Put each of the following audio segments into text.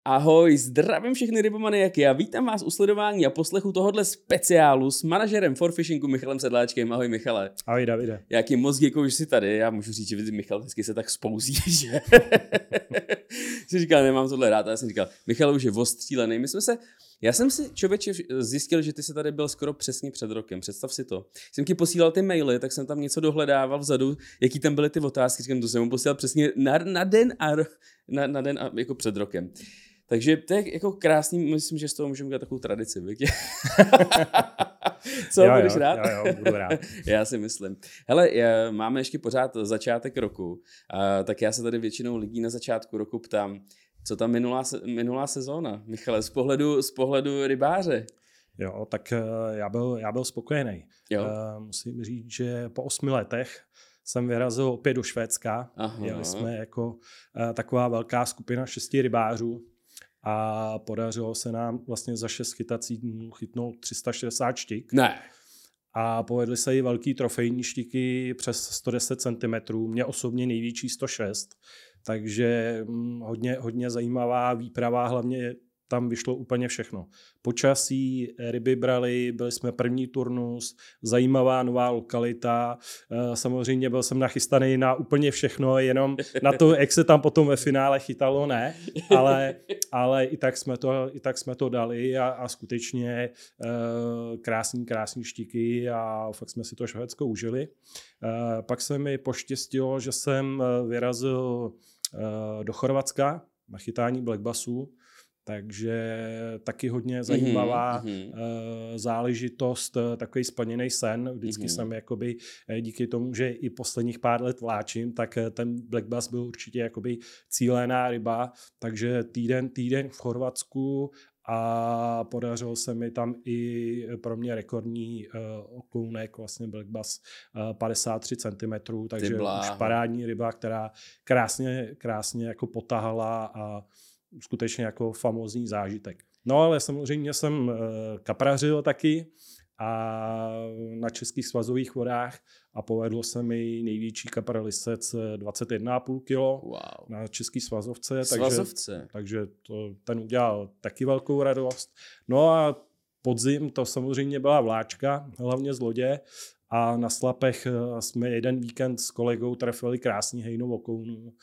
Ahoj, zdravím všechny rybomaniaky a vítám vás u sledování a poslechu tohohle speciálu s manažerem Forfishingu Michalem Sedláčkem. Ahoj Michale. Ahoj Davide. Já ti moc děkuji, že jsi tady. Já můžu říct, že Michal vždycky se tak spouzí, že jsi říkal, nemám tohle rád. A já jsem říkal, Michal už je ostřílený. Já jsem si, člověče, zjistil, že ty jsi tady byl skoro přesně před rokem. Představ si to. Jsem ti posílal ty maily, tak jsem tam něco dohledával vzadu, jaký tam byly ty otázky. Říkám, to jsem mu posílal přesně na den a jako před rokem. Takže to je jako krásný, myslím, že z toho můžeme dělat takovou tradici, víte? Co, budeš rád? Jo, budu rád. Já si myslím. Hele, máme ještě pořád začátek roku, tak já se tady většinou lidí na začátku roku ptám, co tam minulá sezóna, Michale, z pohledu rybáře? Jo, tak já byl spokojený. Musím říct, že po 8 letech jsem vyrazil opět do Švédska. Aha. Jeli jsme jako taková velká skupina 6 rybářů a podařilo se nám vlastně za 6 chytacích dnů chytnout 360 štik. Ne. A povedly se i velký trofejní štiky přes 110 cm, mě osobně největší 106, takže hodně zajímavá výprava, hlavně tam vyšlo úplně všechno. Počasí, ryby brali, byli jsme první turnus, zajímavá nová lokalita, samozřejmě byl jsem nachystaný na úplně všechno, jenom na to, jak se tam potom ve finále chytalo, ne, ale i tak jsme to dali a skutečně krásný štiky a fakt jsme si to Švédsko užili. Pak se mi poštěstilo, že jsem vyrazil do Chorvatska na chytání black bassů, takže taky hodně zajímavá záležitost, takový splněný sen. Vždycky jsem jakoby díky tomu, že i posledních pár let vláčím, tak ten black bass byl určitě jakoby cílená ryba, takže týden v Chorvatsku a podařilo se mi tam i pro mě rekordní oklounek, vlastně black bass 53 cm, takže už parádní ryba, která krásně jako potahala a skutečně jako famózní zážitek. No ale samozřejmě jsem kaprařil taky a na českých svazových vodách a povedlo se mi největší kapralisec 21,5 kg na český svazovce. Takže ten udělal taky velkou radost. No a podzim to samozřejmě byla vláčka, hlavně z lodě. A na Slapech jsme jeden víkend s kolegou trefili krásný hejnou okounu.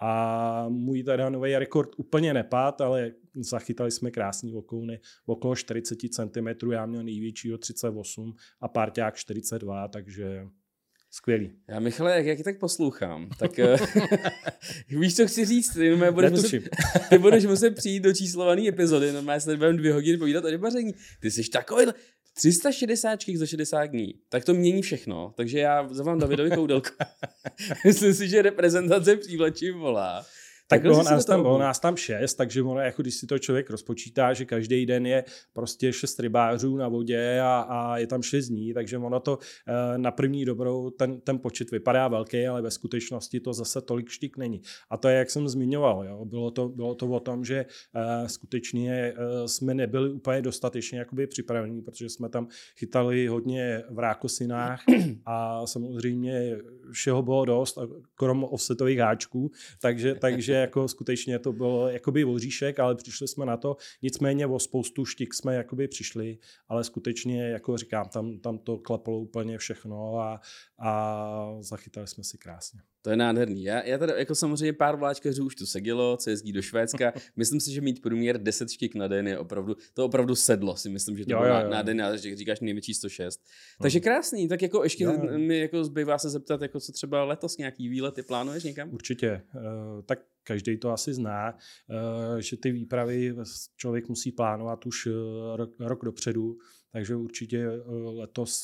A můj teda nový rekord úplně nepad, ale zachytali jsme krásný okouny okolo 40 cm, já měl největšího 38 a párťák 42, takže skvělý. Já Michale, jak tak poslouchám, tak víš, co chci říct, ty budeš muset přijít do číslované epizody, normálně se budeme 2 hodiny povídat o rybaření. Ty jsi takovýhle 360 za 60 dní, tak to mění všechno, takže já zavám Davidovi Koudelku. Myslím si, že reprezentace přívlečím volá. Tak bylo nás tam 6, takže ono, jako když si to člověk rozpočítá, že každý den je prostě 6 rybářů na vodě a je tam 6 dní, takže ono to na první dobrou ten počet vypadá velký, ale ve skutečnosti to zase tolik štik není. A to je, jak jsem zmiňoval, jo? Bylo to o tom, že skutečně jsme nebyli úplně dostatečně jakoby připravení, protože jsme tam chytali hodně v rákosinách a samozřejmě všeho bylo dost, krom offsetových háčků, takže jako skutečně to bylo jakoby oříšek, ale přišli jsme na to, nicméně o spoustu štik jsme jakoby přišli, ale skutečně, jako říkám, tam to klapalo úplně všechno a zachytali jsme si krásně. To je nádherný. Já tady jako samozřejmě pár vláčkařů už tu sedělo, co jezdí do Švédska. Myslím si, že mít průměr 10 štik na den je opravdu sedlo. Si myslím, že to bylo na den, ale říkáš největší 106. Takže krásný. Tak jako ještě mi jako zbývá se zeptat, jako co třeba letos nějaký výlety plánuješ někam? Určitě. Tak každý to asi zná, že ty výpravy člověk musí plánovat už rok dopředu, takže určitě letos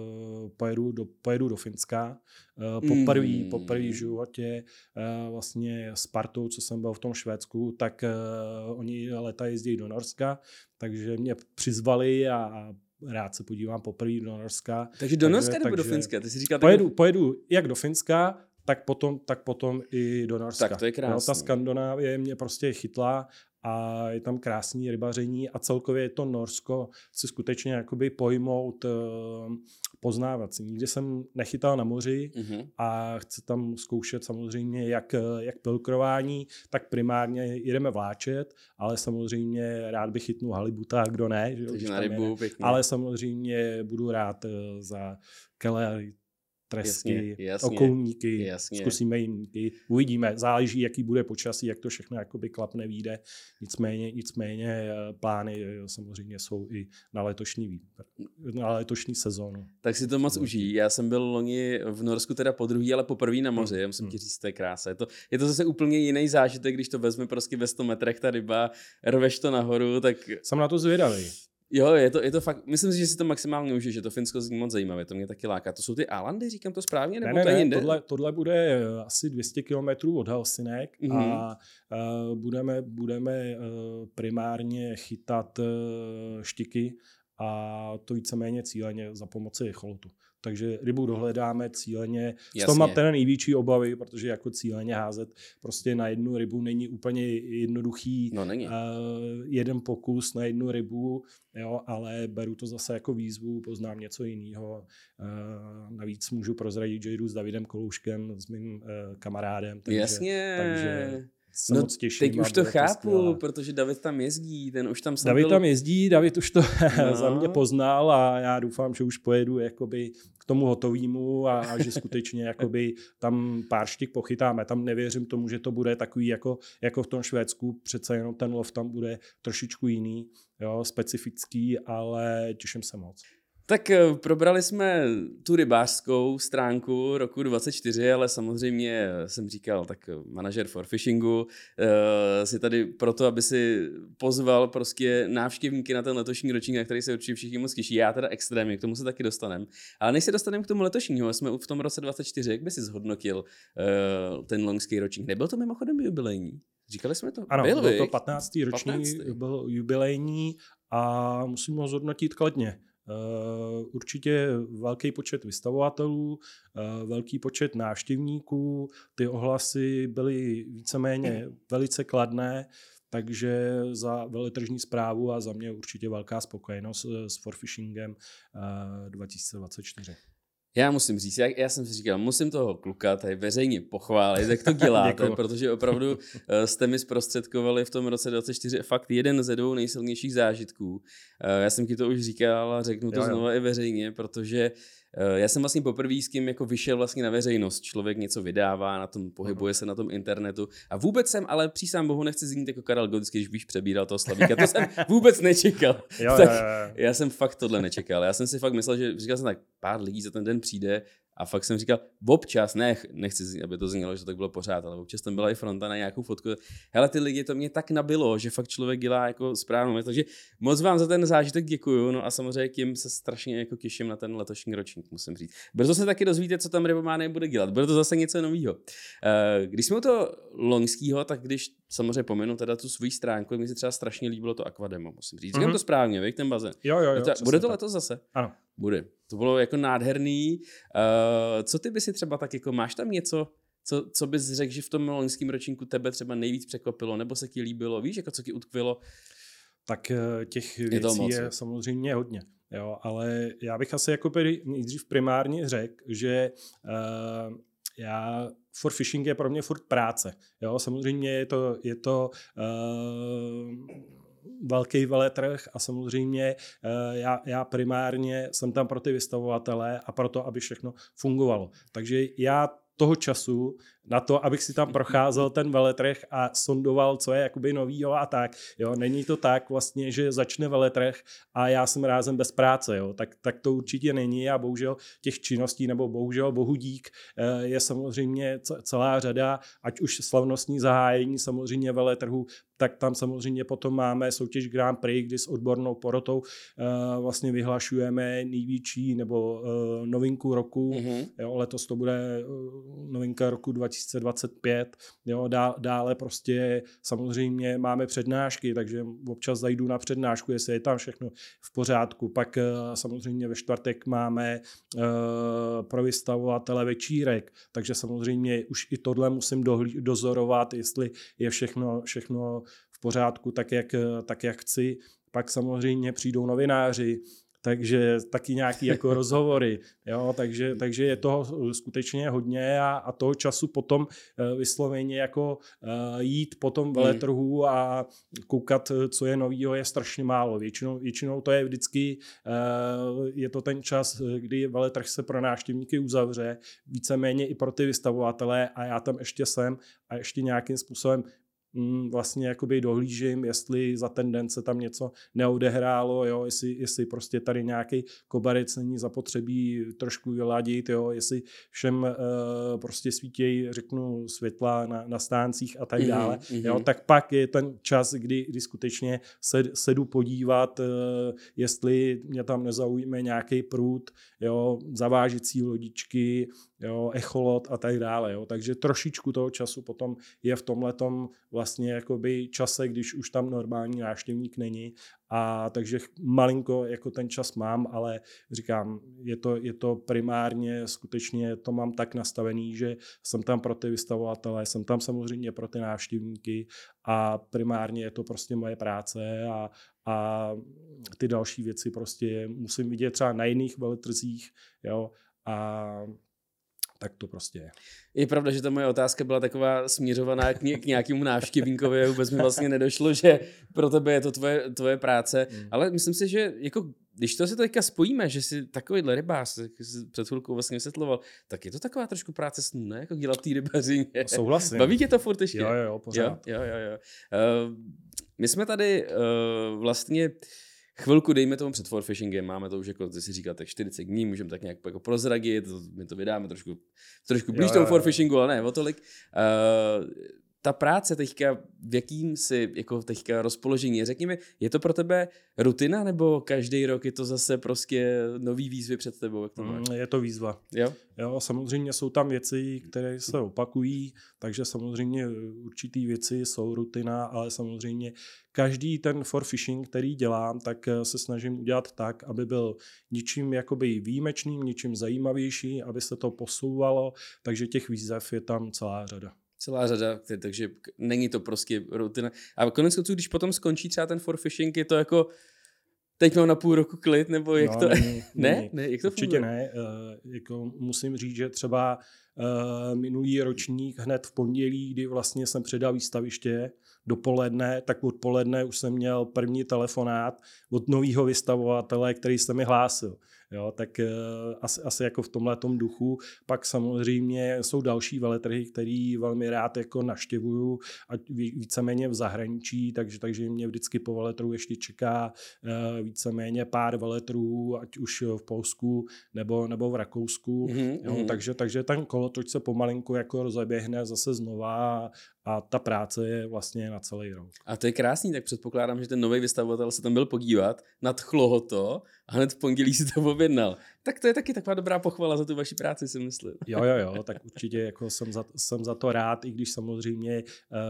pojedu do Finska. Poprvé v životě vlastně s partou, co jsem byl v tom Švédsku, tak oni leta jezdí do Norska, takže mě přizvali a rád se podívám poprvé do Norska. Takže do Norska nebo do Finska? Ty jsi říkal, pojedu jak do Finska, tak potom i do Norska. Tak to je krásné. No, ta Skandinávie mě prostě chytla a je tam krásný rybaření a celkově je to Norsko si skutečně jakoby pojmout poznávací. Nikdy jsem nechytal na moři a chci tam zkoušet samozřejmě jak pilkrování, tak primárně jedeme vláčet, ale samozřejmě rád bych chytnul halibuta, kdo ne. Že na rybu, ale samozřejmě budu rád za kelé, tresky, jasně, okolníky, zkusíme jiníky, uvidíme, záleží, jaký bude počasí, jak to všechno jakoby klapne, vyjde. Nicméně plány samozřejmě jsou i na letošní sezónu. Tak si to moc užij. Já jsem byl loni v Norsku teda podruhý, ale poprvé na moři. Já musím ti říct, to je krása. Je to zase úplně jiný zážitek, když to vezme prostě ve 100 metrech ta ryba, rveš to nahoru, tak... Jsem na to zvědavý. Jo, je to fakt, myslím si, že si to maximálně užije, že to Finsko zní moc zajímavé, to mě taky láká. To jsou ty Álandy, říkám to správně, nebo to jinde? Tohle bude asi 200 kilometrů od Helsinek a budeme primárně chytat štiky a to víceméně cíleně za pomoci echolotu. Takže rybu dohledáme cíleně. Z toho mám ten největší obavy, protože jako cíleně házet prostě na jednu rybu není úplně jednoduchý. No, není. Jeden pokus na jednu rybu, jo, ale beru to zase jako výzvu, poznám něco jiného. Navíc můžu prozradit, že jdu s Davidem Kolouškem, s mým kamarádem. Takže se moc těším. Teď už to chápu, protože David tam jezdí, ten už tam sám David už to za mě poznal a já doufám, že už pojedu jakoby k tomu hotovému a že skutečně jakoby tam pár štik pochytáme. Tam nevěřím tomu, že to bude takový jako v tom Švédsku, přece jenom ten lov tam bude trošičku jiný, jo, specifický, ale těším se moc. Tak probrali jsme tu rybářskou stránku roku 24, ale samozřejmě jsem říkal, tak manažer for fishingu si tady proto, aby si pozval prostě návštěvníky na ten letošní ročník, na který se určitě všichni moc těší. Já teda extrémně, k tomu se taky dostaneme. Ale než se dostaneme k tomu letošnímu, jsme v tom roce 24, jak by si zhodnotil ten loňský ročník? Nebyl to mimochodem jubilejní? Říkali jsme to? Ano, byl to 15. ročník, byl jubilejní a musím ho zhodnotit kladně. Určitě velký počet vystavovatelů, velký počet návštěvníků, ty ohlasy byly víceméně velice kladné, takže za veletržní zprávu a za mě určitě velká spokojenost s forfishingem 2024. Já musím říct, já jsem si říkal, musím toho kluka tady veřejně pochválit, jak to děláte, protože opravdu jste mi zprostředkovali v tom roce 2024 fakt jeden ze dvou nejsilnějších zážitků. Já jsem ti to už říkal a řeknu to znova i veřejně, protože já jsem vlastně poprvé s kým jako vyšel vlastně na veřejnost. Člověk něco vydává, na tom pohybuje se na tom internetu a vůbec jsem, ale přísám bohu nechci znít jako Karel Gott, když víš přebíral toho Slavíka. To jsem vůbec nečekal. Já jsem fakt tohle nečekal. Já jsem si fakt myslel, že říkal jsem tak, pár lidí za ten den přijde a fakt jsem říkal, občas, nechci, aby to znělo, že to tak bylo pořád, ale občas tam byla i fronta na nějakou fotku. Hele, ty lidi, to mě tak nabilo, že fakt člověk dělá jako správnou věc. Takže moc vám za ten zážitek děkuju, no a samozřejmě tím se strašně jako těším na ten letošní ročník, musím říct. Brzo se taky dozvíte, co tam Rybománie bude dělat. Bude to zase něco nového. Když jsme u toho loňského, tak když samozřejmě pomenu teda tu svou stránku, mi se třeba strašně líbilo to Aquademo, musím říct. Říkám to správně, víš, ten bazén. Jo, bude to letos zase? Ano. Bude. To bylo jako nádherný. Co ty by si třeba tak jako, máš tam něco, co bys řekl, že v tom loňském ročníku tebe třeba nejvíc překvapilo, nebo se ti líbilo, víš, jako co ti utkvělo? Tak těch věcí je samozřejmě hodně. Jo, ale já bych asi jako nejdřív primárně řekl, že for fishing je pro mě furt práce. Jo, samozřejmě je to velký veletrh a samozřejmě já primárně jsem tam pro ty vystavovatele a pro to, aby všechno fungovalo. Takže já toho času na to, abych si tam procházel ten veletrh a sondoval, co je jakoby novýho a tak. Jo, není to tak vlastně, že začne veletrh a já jsem rázem bez práce. Jo. Tak to určitě není a bohužel těch činností, nebo bohužel bohu dík, je samozřejmě celá řada, ať už slavnostní zahájení samozřejmě veletrhu, tak tam samozřejmě potom máme soutěž Grand Prix, kdy s odbornou porotou vlastně vyhlašujeme největší nebo novinku roku. Jo, letos to bude novinka roku 2025. Jo, dále prostě samozřejmě máme přednášky, takže občas zajdu na přednášku, jestli je tam všechno v pořádku. Pak samozřejmě ve čtvrtek máme pro vystavovatele večírek, takže samozřejmě už i tohle musím dozorovat, jestli je všechno v pořádku, tak jak chci. Pak samozřejmě přijdou novináři, takže taky nějaký jako rozhovory, jo, takže je toho skutečně hodně a toho času potom vysloveně jako jít po tom veletrhu a koukat, co je novýho, je strašně málo. Většinou to je vždycky, je to ten čas, kdy veletrh se pro návštěvníky uzavře, víceméně i pro ty vystavovatele a já tam ještě jsem a ještě nějakým způsobem vlastně jakoby dohlížím, jestli za ten den se tam něco neodehrálo, jo, jestli prostě tady nějaký koberec není zapotřebí trošku vyladit, jo, jestli všem prostě svítějí, řeknu, světla na stáncích a tak dále, jo, tak pak je ten čas, kdy skutečně se jdu podívat, jestli mě tam nezaujme nějaký prut, jo, zavážecí lodičky, jo, echolot a tak dále, jo, takže trošičku toho času potom je v tomhletom vlastně jakoby čase, když už tam normální návštěvník není a takže malinko jako ten čas mám, ale říkám, je to primárně skutečně to mám tak nastavený, že jsem tam pro ty vystavovatele, jsem tam samozřejmě pro ty návštěvníky a primárně je to prostě moje práce a ty další věci prostě musím vidět třeba na jiných veletrzích, jo, a tak to prostě je. Je pravda, že ta moje otázka byla taková směřovaná k nějakému návštěvníkovi, vůbec mi vlastně nedošlo, že pro tebe je to tvoje práce, ale myslím si, že jako, když to si to teďka spojíme, že jsi takovýhle rybář, jak jsi před chvilkou vlastně vysvětloval, tak je to taková trošku práce snů, ne? Jako dělat té rybařině. Souhlasím. Baví tě to furt ještě? Jo, pořád. Jo. My jsme tady vlastně chvilku, dejme tomu před forfishingem, máme to už jako, ty si říkal, tak 40 dní, můžeme tak nějak jako prozradit, my to vydáme trošku blíž tomu forfishingu, ale ne o tolik. Ta práce teďka, v jakým si jako teďka rozpoložení, řekněme, je to pro tebe rutina, nebo každý rok je to zase prostě nový výzvy před tebou? Jak to máš? Je to výzva. Jo, samozřejmě jsou tam věci, které se opakují, takže samozřejmě určitý věci jsou rutina, ale samozřejmě každý ten forfishing, který dělám, tak se snažím udělat tak, aby byl ničím jakoby výjimečným, ničím zajímavější, aby se to posouvalo, takže těch výzev je tam celá řada. Takže není to prostě rutina. A konec konců, když potom skončí třeba ten forfishing, je to jako teď mám na půl roku klid, nebo jak to? Ne, jak to určitě funguje? ne. Jako musím říct, že třeba minulý ročník hned v pondělí, kdy vlastně jsem předal výstaviště dopoledne, tak odpoledne už jsem měl první telefonát od nového vystavovatele, který se mi hlásil. Jo, tak asi jako v tomhletom duchu. Pak samozřejmě jsou další veletrhy, který velmi rád jako navštěvuju, ať víceméně v zahraničí, takže mě vždycky po veletrhu ještě čeká víceméně pár veletrhů, ať už v Polsku nebo v Rakousku. Jo, takže ten kolotoč se pomalinku jako rozeběhne zase znova a ta práce je vlastně na celý rok. A to je krásný, tak předpokládám, že ten nový vystavovatel se tam byl podívat, nadchlo ho to a hned v pondělí si to objednal. Tak to je taky taková dobrá pochvala za tu vaši práci, si myslím. Jo, tak určitě jako jsem za to rád, i když samozřejmě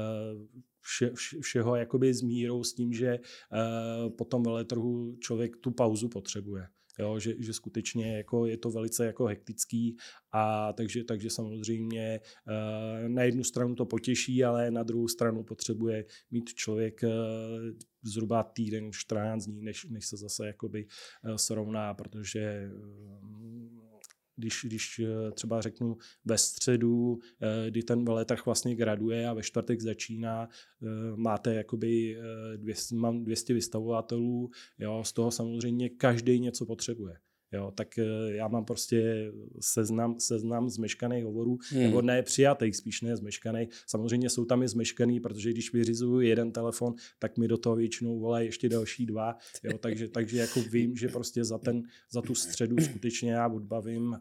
všeho jakoby s mírou s tím, že po tom veletrhu člověk tu pauzu potřebuje. Jo, že skutečně jako je to velice jako hektický a takže samozřejmě na jednu stranu to potěší, ale na druhou stranu potřebuje mít člověk zhruba týden, 14 dní, než se zase jakoby srovná, protože když třeba řeknu ve středu, kdy ten veletrh vlastně graduje a ve čtvrtek začíná, máte jakoby mám 200 vystavovatelů, jo, z toho samozřejmě každý něco potřebuje. Jo, tak já mám prostě seznam zmeškaných hovorů, nebo ne přijatých, spíš ne zmeškaných. Samozřejmě jsou tam i zmeškaný, protože když vyřizuju jeden telefon, tak mi do toho většinou volají ještě další 2. Jo, takže jako vím, že prostě za tu středu skutečně já odbavím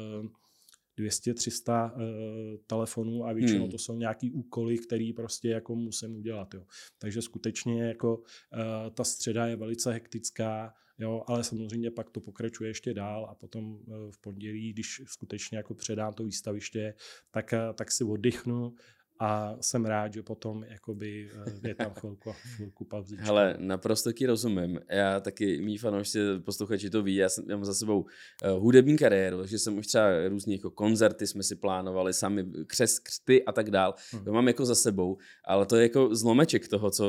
200-300 telefonů a většinou to jsou nějaký úkoly, který prostě jako musím udělat. Jo. Takže skutečně jako ta středa je velice hektická, jo, ale samozřejmě pak to pokračuje ještě dál a potom v pondělí, když skutečně jako předám to výstaviště, tak si oddychnu a jsem rád, že potom jakoby je tam chvilku pauzička. Hele, naprosto ti rozumím. Já taky, mý fanoušci, posluchači to ví, já mám za sebou hudební kariéru, takže jsem už třeba různý jako koncerty jsme si plánovali sami, křty a tak dál. To mám jako za sebou, ale to je jako zlomeček toho, co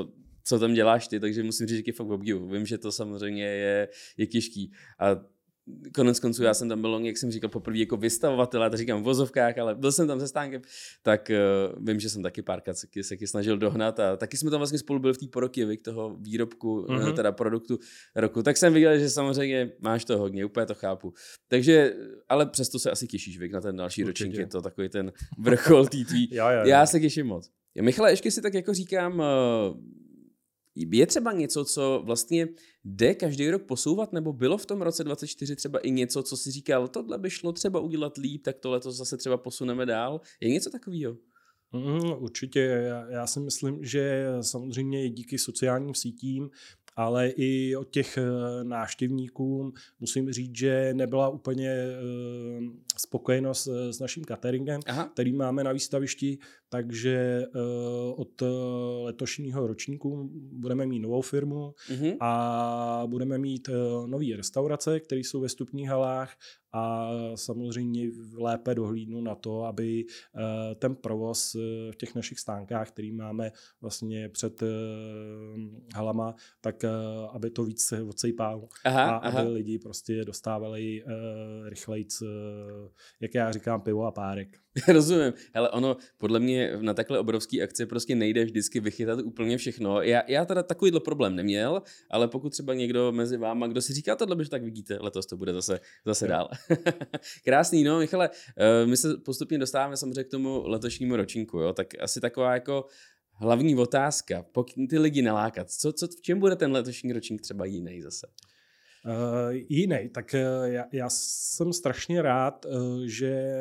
co tam děláš ty, takže musím říct, že je fakt obdivu. Vím, že to samozřejmě je těžký. A konec konců já jsem tam byl, jak jsem říkal, poprvé jako vystavovatel, a to říkám v vozovkách, ale byl jsem tam se Stánkem, tak vím, že jsem taky párkrát se snažil dohnat a taky jsme tam vlastně spolu byli v té poroky toho výrobku, teda produktu roku, tak jsem viděl, že samozřejmě máš to hodně, úplně to chápu. Takže, ale přesto se asi těšíš, na ten další ročník, je to takový ten vrchol tý tvý. Já se těším moc. Michale, ještě si tak jako říkám, je třeba něco, co vlastně jde každý rok posouvat, nebo bylo v tom roce 2024 třeba i něco, co si říkal, tohle by šlo třeba udělat líp, tak tohle to zase třeba posuneme dál? Je něco takového? Určitě. Já si myslím, že samozřejmě díky sociálním sítím, ale i od těch návštěvníků musím říct, že nebyla úplně spokojenost s naším cateringem, který máme na výstavišti, takže od letošního ročníku budeme mít novou firmu a budeme mít nové restaurace, které jsou ve vstupních halách a samozřejmě lépe dohlídnu na to, aby ten provoz v těch našich stánkách, který máme vlastně před halama, tak aby to víc odsejpalo a aby lidi prostě dostávali rychlejc, jak já říkám, pivo a párek. Rozumím. Hele, ono podle mě na takhle obrovský akci prostě nejde vždycky vychytat úplně všechno. Já teda takovýhle problém neměl, ale pokud třeba někdo mezi váma, kdo si říká tohle, že tak vidíte, letos to bude zase dál. Krásný, no, Michale, my se postupně dostáváme samozřejmě k tomu letošnímu ročníku, jo, tak asi taková jako hlavní otázka, pokud ty lidi nalákat, v čem bude ten letošní ročník třeba jiný zase? Jiný, tak já jsem strašně rád, že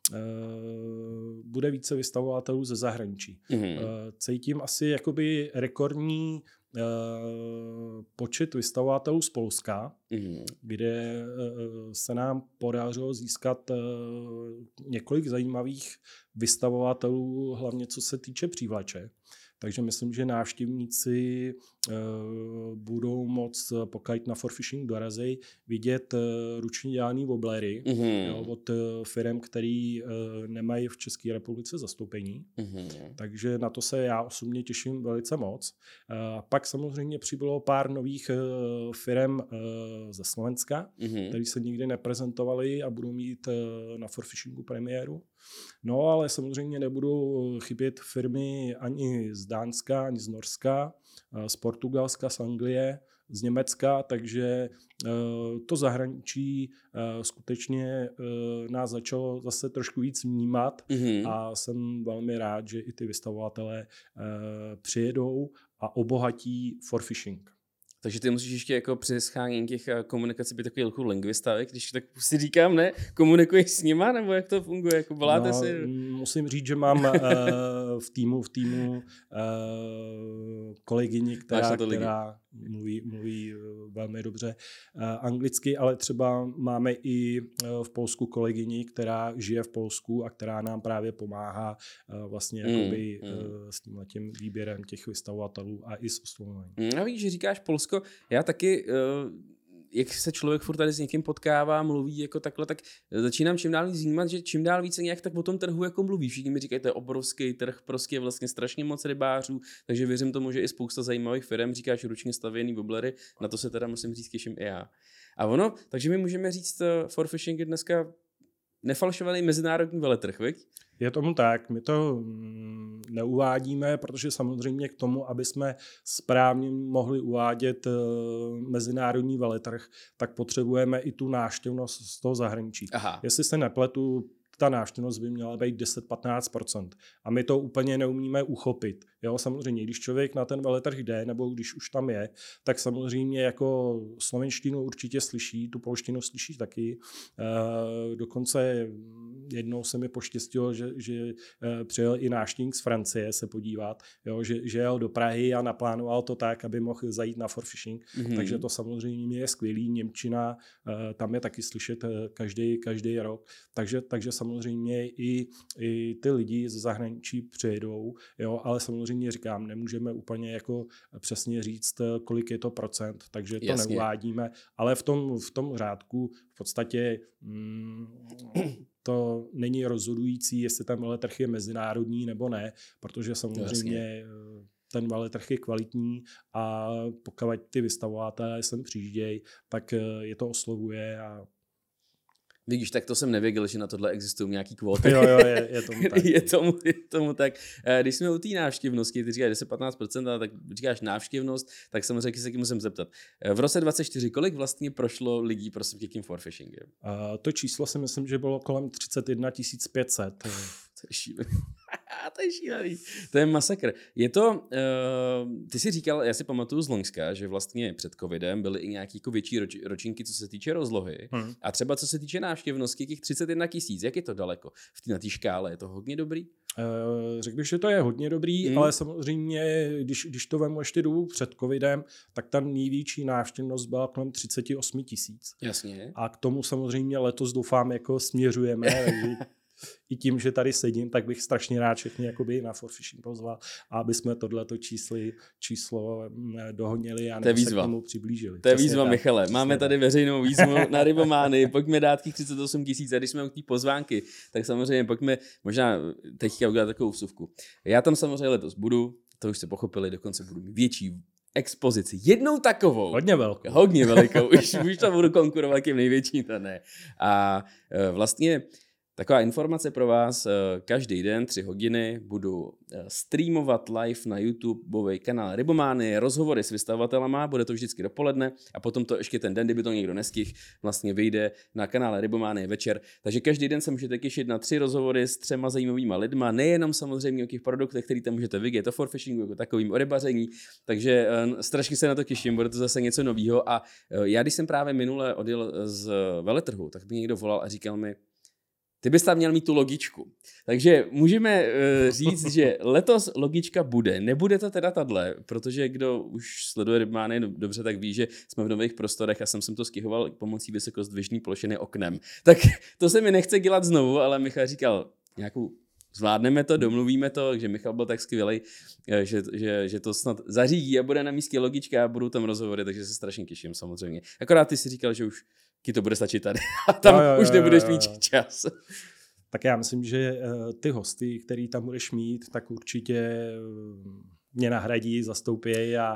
bude více vystavovatelů ze zahraničí. Cítím asi jakoby rekordní počet vystavovatelů z Polska, kde se nám podařilo získat několik zajímavých vystavovatelů, hlavně co se týče přívlače. Takže myslím, že návštěvníci budou moct, pokud na Forfishing dorazí, vidět ručně dělaný wobblery od firem, který nemají v České republice zastoupení. Takže na to se já osobně těším velice moc. Pak samozřejmě přibylo pár nových firem ze Slovenska, které se nikdy neprezentovaly a budou mít na Forfishingu premiéru. No, ale samozřejmě nebudou chybět firmy ani z Dánska, ani z Norska, z Portugalska, z Anglie, z Německa, takže to zahraničí skutečně nás začalo zase trošku víc vnímat a jsem velmi rád, že i ty vystavovatelé přijedou a obohatí Forfishing. Takže ty musíš ještě jako při schánění těch komunikací být takový velkou lingvista, když tak si říkám, ne? Komunikuješ s nima, nebo jak to funguje? Jako voláte si? Musím říct, že mám v týmu kolegyni, která mluví velmi dobře anglicky, ale třeba máme i v Polsku kolegyni, která žije v Polsku a která nám právě pomáhá vlastně jakoby s tímhletím výběrem těch vystavovatelů a i s oslovováním. A víš, že říkáš Polsko, já taky, jak se člověk furt tady s někým potkává, mluví jako takhle, tak začínám čím dál víc vnímat, že čím dál více nějak tak o tom trhu jako mluví. Všichni mi říkají, to je obrovský trh, prostě je vlastně strašně moc rybářů, takže věřím tomu, že i spousta zajímavých firm, říkáš ručně stavěný wobblery, na to se teda musím říct, těším i já. A ono, takže my můžeme říct, Forfishing je dneska nefalšovaný mezinárodní veletrh, viď? Je tomu tak, my to neuvádíme, protože samozřejmě k tomu, aby jsme správně mohli uvádět mezinárodní veletrh, tak potřebujeme i tu návštěvnost z toho zahraničí. Jestli se nepletu, ta návštěvnost by měla být 10-15%. A my to úplně neumíme uchopit. Jo, samozřejmě, když člověk na ten veletrh jde, nebo když už tam je, tak samozřejmě jako slovenštinu určitě slyší, tu polštinu slyší taky. Dokonce jednou se mi poštěstilo, že přijel i návštěvník z Francie se podívat, jo, že jel do Prahy a naplánoval to tak, aby mohl zajít na Forfishing. Takže to samozřejmě je skvělý. Němčina, tam je taky slyšet každý rok. Takže samozřejmě i ty lidi ze zahraničí přijedou, jo, ale samozřejmě říkám, nemůžeme úplně jako přesně říct, kolik je to procent, takže to neuvádíme, ale v tom řádku v podstatě to není rozhodující, jestli ten veletrh je mezinárodní nebo ne, protože samozřejmě ten veletrh je kvalitní a pokud ty vystavovatelé sem přijíždějí, tak je to oslovuje a Vidíš, tak to jsem nevěděl, že na tohle existují nějaký kvóty. Jo, je tomu tak. je tomu tak. Když jsme u té návštěvnosti, ty říkáš 10-15%, ale tak říkáš návštěvnost, tak samozřejmě se musím zeptat. V roce 2024 kolik vlastně prošlo lidí prosím tím forfishingem? To číslo si myslím, že bylo kolem 31 500. To je šílený. To je šílený. To je masakr. Je to, ty jsi říkal, já si pamatuju z Loňska, že vlastně před covidem byly i nějaké jako větší ročníky, co se týče rozlohy. A třeba co se týče návštěvnosti, těch 31 000, jak je to daleko? Na té škále je to hodně dobrý? Řekl bych, že to je hodně dobrý, ale samozřejmě, když to vemu ještě dobu před covidem, tak ta největší návštěvnost byla kolem 38 000. Jasně. A k tomu samozřejmě letos doufám, jako směřujeme, takže i tím, že tady sedím, tak bych strašně rád všechny jakoby na forfishing pozval, aby jsme tohleto číslo dohodnili a nebo se k tomu přiblížili. To je výzva, Michale. Máme tady veřejnou výzvu na Rybomány. Pojďme dát těch 38 000. A když jsme u té pozvánky, tak samozřejmě pojďme možná teďka udělat takovou vsuvku. Já tam samozřejmě letos budu, to už jste pochopili, dokonce budu mít větší expozici. Jednou takovou. Hodně velikou. Už to budu konkurovat těm největším, to ne. A vlastně taková informace pro vás, každý den 3 hodiny budu streamovat live na YouTubeový kanál Rybomány, rozhovory s vystavovatelama, bude to vždycky dopoledne a potom to ještě ten den, kdyby to někdo nestihl, vlastně vyjde na kanále Rybomány večer. Takže každý den se můžete těšit na 3 rozhovory s 3 zajímavýma lidma, nejenom samozřejmě o těch produktech, které tam můžete vidět, o forfishingu, jako takovým, o rybaření, takže strašně se na to těším, bude to zase něco nového. A já, když jsem právě minule odjel z veletrhu, tak mi někdo volal a říkal mi, ty bys tam měl mít tu logičku. Takže můžeme říct, že letos logička bude. Nebude to teda tadle, protože kdo už sleduje Rybomány dobře, tak ví, že jsme v nových prostorech a jsem to stěhoval pomocí vysokozdvižné plošiny oknem. Tak to se mi nechce dělat znovu, ale Michal říkal, nějakou zvládneme to, domluvíme to, takže Michal byl tak skvělej, že to snad zařídí a bude na místě logička a budou tam rozhovory, takže se strašně těším samozřejmě. Akorát ty si říkal, že už ti to bude stačit tady a tam už nebudeš mít čas. Tak já myslím, že ty hosty, který tam budeš mít, tak určitě mě nahradí, zastoupí a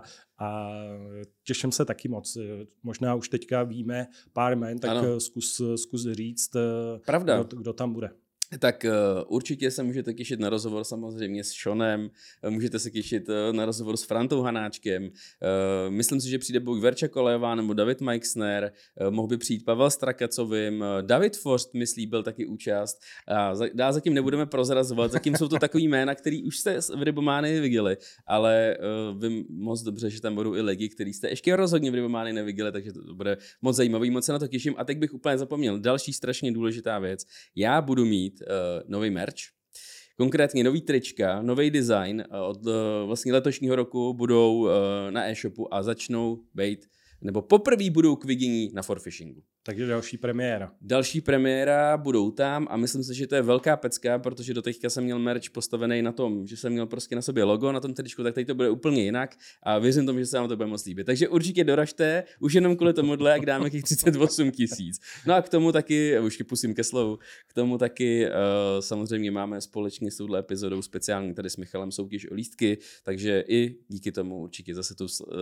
těším se taky moc. Možná už teďka víme pár jmen, tak zkus říct, kdo tam bude. Tak určitě se můžete těšit na rozhovor samozřejmě s Seanem, můžete se těšit na rozhovor s Frantou Hanáčkem, myslím si, že přijde buď Verča Kolejová nebo David Meixner, mohl by přijít Pavel Strakacovým, David Forst, myslí, byl taky účast. A zatím nebudeme prozrazovat, zatím jsou to takový jména, který už jste v Rybomány viděli, ale vím moc dobře, že tam budou i lidi, který jste ještě rozhodně v Rybomány neviděli, takže to bude moc zajímavý, moc se na to těším. A teď bych úplně zapomněl, další strašně důležitá věc, já budu mít nový merch, konkrétně nový trička, nový design od vlastně letošního roku budou na e-shopu a začnou být, nebo poprvé budou k vidění na forfishingu. Takže další premiéra budou tam a myslím si, že to je velká pecka, protože doteďka jsem měl merch postavený na tom, že jsem měl prostě na sobě logo na tom tričku, tak teď to bude úplně jinak a věřím tomu, že se vám to bude moc líbit. Takže určitě doražte, už jenom kvůli tomuhle, jak dáme těch 38 000. No a k tomu taky, už pusím ke slovu, k tomu taky samozřejmě máme společně s touhle epizodou speciální tady s Michalem soutěž o lístky, takže i díky tomu určitě zase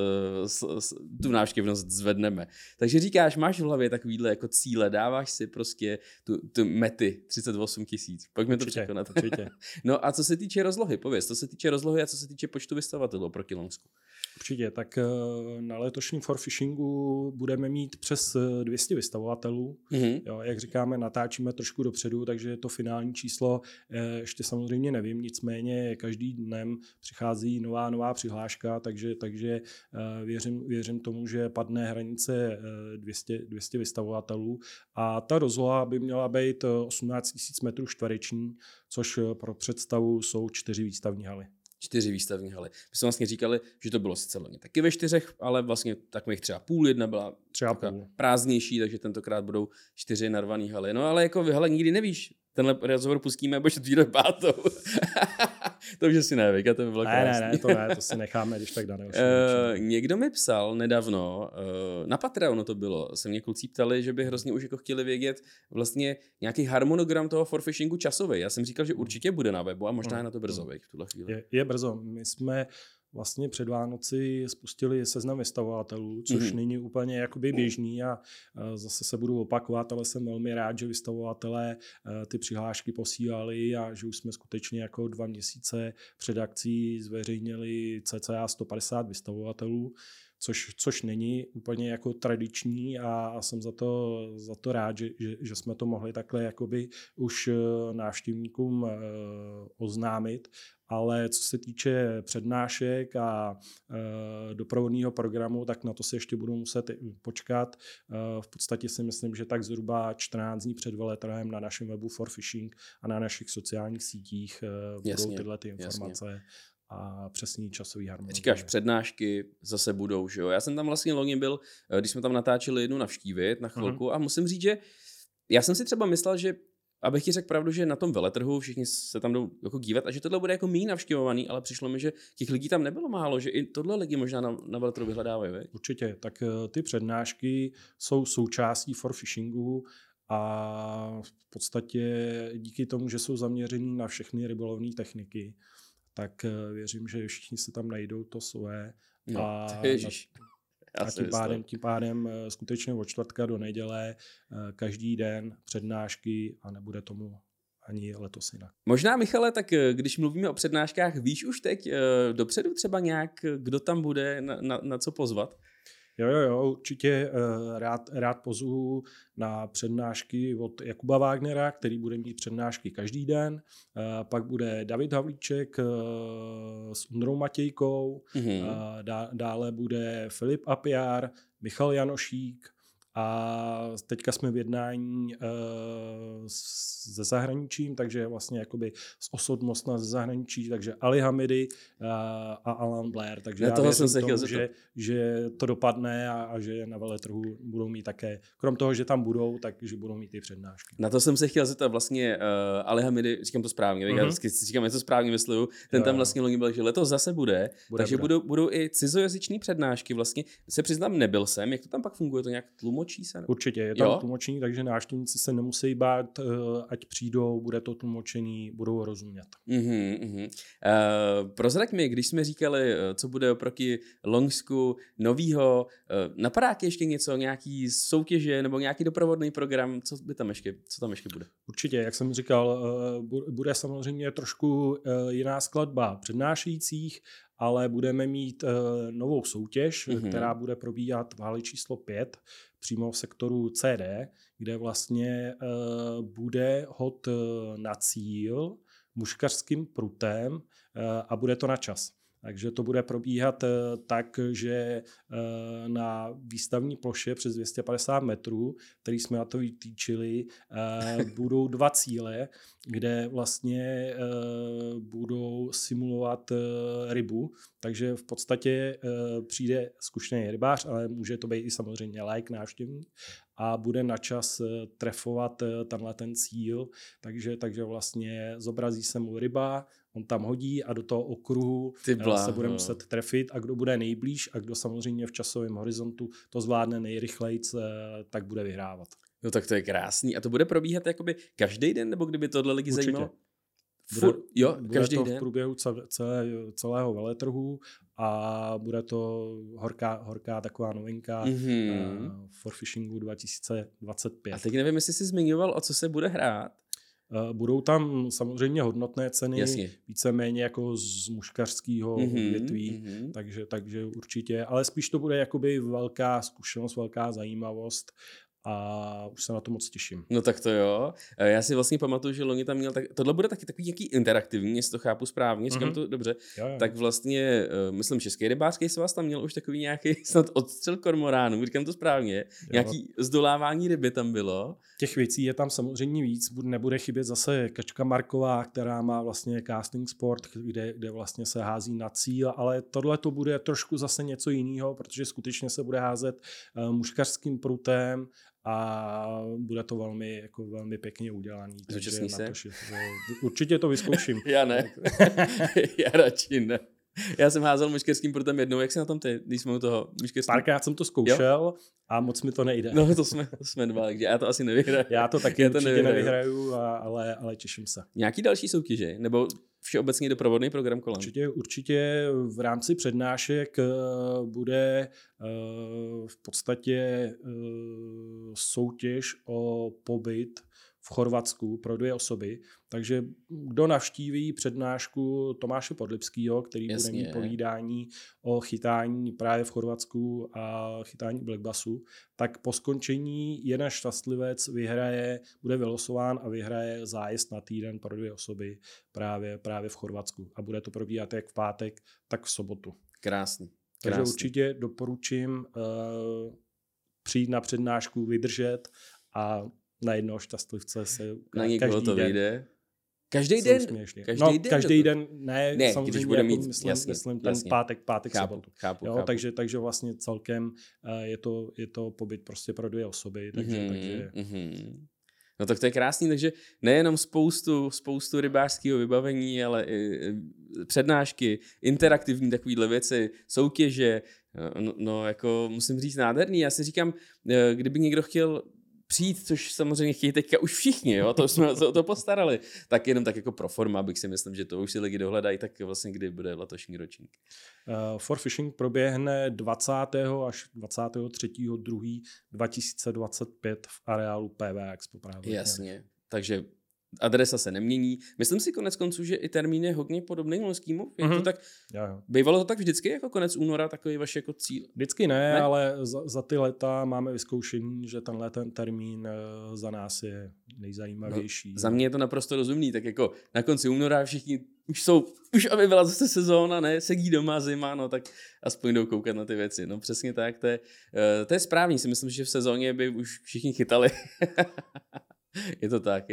tu návštěvnost zvedneme. Takže říkáš, máš v hlavě takovýhle jako cíle, dáváš si prostě tu mety 38 000. Pojďme to překonat. Určitě. No a co se týče rozlohy, pověz, co se týče rozlohy a co se týče počtu vystavatelů proti Loňsku. Určitě, tak na letošním forfishingu budeme mít přes 200 vystavovatelů. Jo, jak říkáme, natáčíme trošku dopředu, takže to finální číslo ještě samozřejmě nevím, nicméně každý dnem přichází nová přihláška, takže věřím tomu, že padne hranice 200 vystavovatelů a ta rozloha by měla být 18 000 m2, což pro představu jsou 4 výstavní haly. 4 výstavní haly. My jsme vlastně říkali, že to bylo sice loni taky ve 4, ale vlastně takových třeba půl, jedna byla třeba prázdnější, takže tentokrát budou 4 narvaný haly. No ale jako hele, nikdy nevíš. Tenhle rozhovor pustíme, nebo 4. 5. To už asi ne, to by bylo krásný. To si necháme, když tak dané. Někdo mi psal nedávno, na Patreonu to bylo, se mě kluci ptali, že by hrozně už jako chtěli vědět vlastně nějaký harmonogram toho forfishingu časový. Já jsem říkal, že určitě bude na webu a možná je na to brzo v tuhle chvíli. Je brzo. My jsme vlastně před Vánoci spustili seznam vystavovatelů, což není úplně jakoby běžný a zase se budu opakovat, ale jsem velmi rád, že vystavovatelé ty přihlášky posílali a že už jsme skutečně jako 2 měsíce před akcí zveřejnili cca 150 vystavovatelů, což není úplně jako tradiční a jsem za to rád, že jsme to mohli takhle jakoby už návštěvníkům oznámit. Ale co se týče přednášek a doprovodného programu, tak na to se ještě budu muset počkat. V podstatě si myslím, že tak zhruba 14 dní před veletrhem na našem webu For Fishing a na našich sociálních sítích budou tyhle ty informace. Jasně. A přesný časový harmonogram. Říkáš, přednášky zase budou, že jo? Já jsem tam vlastně loni byl, když jsme tam natáčeli jednu navštívit na chvilku a musím říct, že já jsem si třeba myslel, že abych ti řekl pravdu, že na tom veletrhu všichni se tam jdou jako dívat a že tohle bude jako méně navštěvovaný, ale přišlo mi, že těch lidí tam nebylo málo, že i tohle lidi možná na veletrhu vyhledávají. Veď? Určitě, tak ty přednášky jsou součástí For Fishingu a v podstatě díky tomu, že jsou zaměřený na všechny rybolovné techniky, tak věřím, že všichni se tam najdou to svoje. No, a tím pádem skutečně od čtvrtka do neděle každý den přednášky a nebude tomu ani letos jinak. Možná, Michale, tak když mluvíme o přednáškách, víš už teď dopředu třeba nějak, kdo tam bude, na co pozvat? Jo, určitě rád pozvu na přednášky od Jakuba Wagnera, který bude mít přednášky každý den. Pak bude David Havlíček s Undrou Matějkou, dále bude Filip Apiar, Michal Janošík a teďka jsme v jednání se zahraničím, takže vlastně jakoby z osobnostna ze zahraničí, takže Ali Hamidy a Alan Blair, takže já věřím tomu, že to dopadne a že na veletrhu budou mít také, krom toho, že tam budou, takže budou mít i přednášky. Na to jsem se chtěl zeptat vlastně Ali Hamidy, říkám to správně, já vždycky říkám, něco správně mysluju, ten tam vlastně loni byl, že letos zase bude, takže budou i cizojazyční přednášky, vlastně se přiznám, nebyl jsem, jak to tam pak funguje, to nějak tlumočí se? Určitě, je tam tlumočení, takže návštěvníci se nemusí bát, ať přijdou, bude to tlumočení, budou rozumět. Prozrať mi, když jsme říkali, co bude oproti Longsku novýho, napadá ještě něco, nějaký soutěže nebo nějaký doprovodný program, co tam ještě bude? Určitě, jak jsem říkal, bude samozřejmě trošku jiná skladba přednášejících, ale budeme mít novou soutěž, která bude probíhat v hale číslo 5, přímo v sektoru CD, kde vlastně bude hod na cíl muškařským prutem a bude to na čas. Takže to bude probíhat tak, že na výstavní ploše přes 250 metrů, který jsme na to vytýčili, budou 2 cíle, kde vlastně budou simulovat rybu. Takže v podstatě přijde zkušený rybář, ale může to být i samozřejmě laik návštěvník a bude na čas trefovat ten cíl. Takže vlastně zobrazí se mu ryba, on tam hodí a do toho okruhu se bude muset trefit a kdo bude nejblíž a kdo samozřejmě v časovém horizontu to zvládne nejrychlejc, tak bude vyhrávat. No tak to je krásný. A to bude probíhat jakoby každý den, nebo kdyby tohle lidi zajímalo? Bude to v průběhu celého veletrhu a bude to horká taková novinka For Fishingu 2025. A teď nevím, jestli jsi zmiňoval, o co se bude hrát. Budou tam samozřejmě hodnotné ceny, víceméně jako z muškařského odvětví, takže určitě, ale spíš to bude jakoby velká zkušenost, velká zajímavost a už se na to moc těším. No tak to jo. Já si vlastně pamatuju, že loni tam měl, tohle bude taky takový nějaký interaktivní, jestli to chápu správně, říkám to dobře, jo. Tak vlastně, myslím, Český rybářský svaz tam měl už takový nějaký snad odstřel kormoránů, říkám to správně, nějaký zdolávání ryby tam bylo. Těch věcí je tam samozřejmě víc, nebude chybět zase Kačka Marková, která má vlastně casting sport, kde vlastně se hází na cíl, ale tohle to bude trošku zase něco jiného, protože skutečně se bude házet muškařským prutem a bude to velmi pěkně udělaný. Zúčastní se? Určitě to vyzkouším. Já ne. Já radši ne. Já jsem házel myškerským prutem jednou, jak jsi na tom ty, když jsme u toho myškerským? Párkrát jsem to zkoušel a moc mi to nejde. No to jsme dva, takže já to asi nevyhraju. Já to taky určitě nevyhraju, ale těším se. Nějaký další soutěže? Nebo všeobecně doprovodný program kolem? Určitě v rámci přednášek bude v podstatě soutěž o pobyt v Chorvatsku pro 2 osoby. Takže kdo navštíví přednášku Tomáše Podlipského, který bude mít povídání o chytání právě v Chorvatsku a chytání blackbassu, tak po skončení jeden šťastlivec bude vylosován a vyhraje zájezd na týden pro 2 osoby právě v Chorvatsku. A bude to probíhat jak v pátek, tak v sobotu. Krásný. Takže určitě doporučím přijít na přednášku, vydržet a na jednoho šťastlivce se na někoho to vyjde. Každý den ne, samozřejmě když bude mít, myslím ten pátek, sobotu. Chápu. Takže vlastně celkem je to pobyt prostě pro 2 osoby. Takže... No tak to je krásný, takže nejenom spoustu rybářského vybavení, ale i přednášky, interaktivní takovýhle věci, soutěže, no jako musím říct nádherný. Já si říkám, kdyby někdo chtěl přijít, což samozřejmě chtějí teďka už všichni, jo? To jsme se o to postarali, tak jenom tak jako pro forma, abych si myslím, že to už si lidi dohledají, tak vlastně kdy bude letošní ročník. For Fishing proběhne 20. až 23.2.2025 v areálu PV Expo právě. Jasně, takže adresa se nemění. Myslím si konec konců, že i termín je hodně podobný loňskýmu. To tak, bývalo to tak vždycky jako konec února, takový vaš jako cíl? Vždycky ne? Ale za ty léta máme vyzkoušení, že tenhle ten termín za nás je nejzajímavější. No, za mě je to naprosto rozumný, tak jako na konci února všichni už aby byla zase sezóna, ne, sedí doma, zima, no tak aspoň jdou koukat na ty věci. No přesně tak, to je správný, si myslím, že v sezóně by už všichni chytali. Je to tak.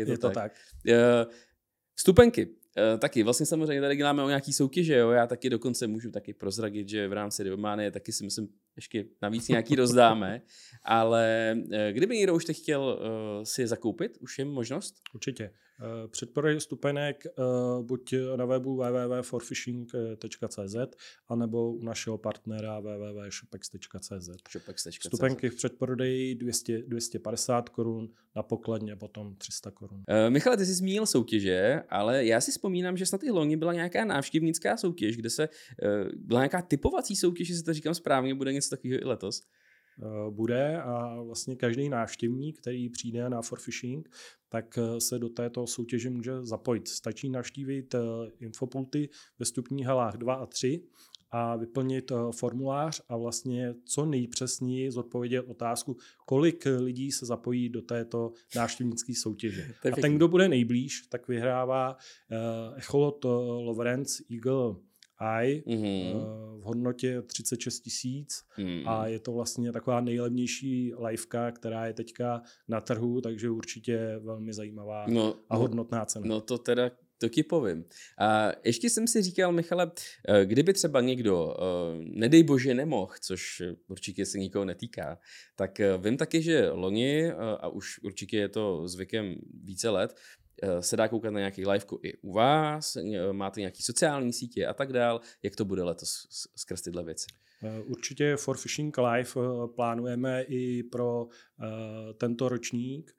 Vstupenky. Taky vlastně samozřejmě tady děláme o nějaký soutěže, jo? Já taky dokonce můžu taky prozradit, že v rámci Rybomanie taky si myslím ještě navíc nějaký rozdáme, ale kdyby někdo už teď chtěl si je zakoupit, už je možnost? Určitě. Předprodej vstupenek buď na webu www.forfishing.cz anebo u našeho partnera www.shopex.cz. Vstupenky v předprodeji 250 korun, na pokladně potom 300 korun. Michale, ty jsi zmínil soutěže, ale já si vzpomínám, že snad i loni byla nějaká návštěvnická soutěž, kde byla nějaká typovací soutěž, jestli to říkám správně, bude něco takového i letos. Bude a vlastně každý návštěvník, který přijde na For Fishing, tak se do této soutěže může zapojit. Stačí navštívit infopulty ve vstupních halách 2 a 3 a vyplnit formulář a vlastně co nejpřesněji zodpovědět otázku, kolik lidí se zapojí do této návštěvnické soutěže. A ten, kdo bude nejblíž, tak vyhrává Echolot Lovrance Eagle Eye v hodnotě 36 000 a je to vlastně taková nejlevnější liveka, která je teďka na trhu, takže určitě velmi zajímavá a hodnotná cena. No to teda to ti povím. A ještě jsem si říkal, Michale, kdyby třeba někdo, nedej bože, nemohl, což určitě se nikoho netýká, tak vím taky, že loni, a už určitě je to zvykem více let, se dá koukat na nějaký liveku i u vás, máte nějaký sociální sítě a tak dál. Jak to bude letos skrz tyhle věci? Určitě For Fishing Live plánujeme i pro tento ročník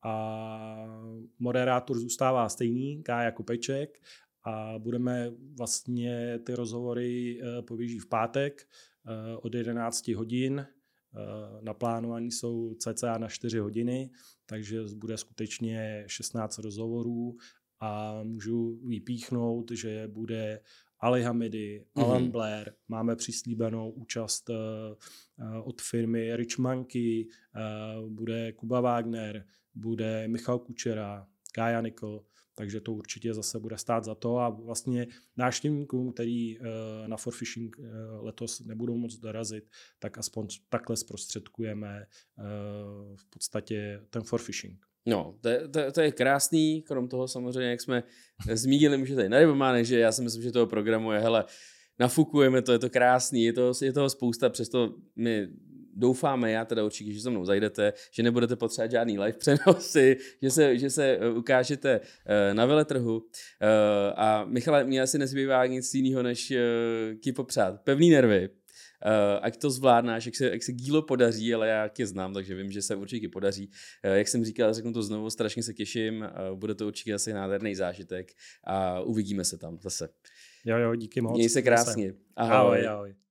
a moderátor zůstává stejný, Kája Kopeček, a budeme vlastně ty rozhovory poběží v pátek od 11 hodin. Naplánovaní jsou cca na 4 hodiny, takže bude skutečně 16 rozhovorů a můžu vypíchnout, že bude Ali Hamidi, Alan Blair, máme přislíbenou účast od firmy Rich Monkey, bude Kuba Wagner, bude Michal Kučera, Kája Nikl, takže to určitě zase bude stát za to a vlastně návštěvníkům, který na For Fishing letos nebudou moc dorazit, tak aspoň takhle zprostředkujeme v podstatě ten For Fishing. No, to je krásný, krom toho samozřejmě, jak jsme zmínili, může tady na Rybomane, že já si myslím, že toho programu je, hele, nafukujeme to, je to krásný, je toho spousta, přesto my doufáme, já teda určitě, že se mnou zajdete, že nebudete potřebovat žádný live přenosy, že se ukážete na veletrhu. A Michale, mě asi nezbývá nic jiného, než ti popřát pevný nervy. Ať to zvládnáš, jak se dílo podaří, ale já tě znám, takže vím, že se určitě podaří. Jak jsem říkal, řeknu to znovu, strašně se těším, bude to určitě asi nádherný zážitek a uvidíme se tam zase. Jo, díky moc. Měj se krásně. Ahoj.